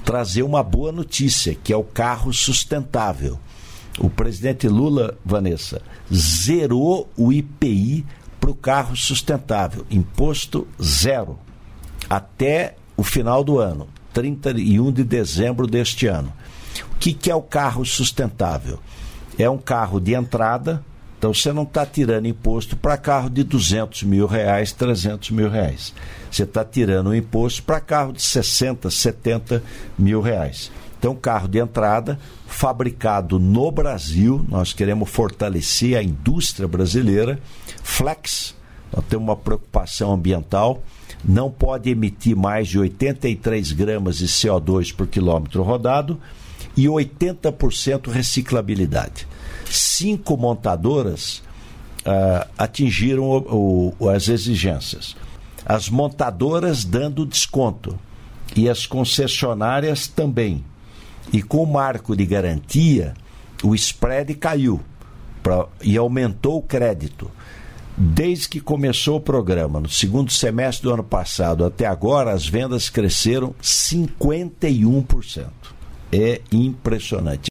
trazer uma boa notícia, que é o carro sustentável. O presidente Lula, Vanessa, zerou o IPI para o carro sustentável, imposto zero, até o final do ano, 31 de dezembro deste ano. O que é o carro sustentável? É um carro de entrada, então você não está tirando imposto para carro de R$200 mil, R$300 mil. Você está tirando o imposto para carro de R$60, R$70 mil. Então, carro de entrada, fabricado no Brasil, nós queremos fortalecer a indústria brasileira. Flex, nós temos uma preocupação ambiental, não pode emitir mais de 83 gramas de CO2 por quilômetro rodado e 80% reciclabilidade. 5 montadoras atingiram as exigências. As montadoras dando desconto e as concessionárias também. E com o marco de garantia, o spread caiu e aumentou o crédito. Desde que começou o programa, no segundo semestre do ano passado até agora, as vendas cresceram 51%. É impressionante.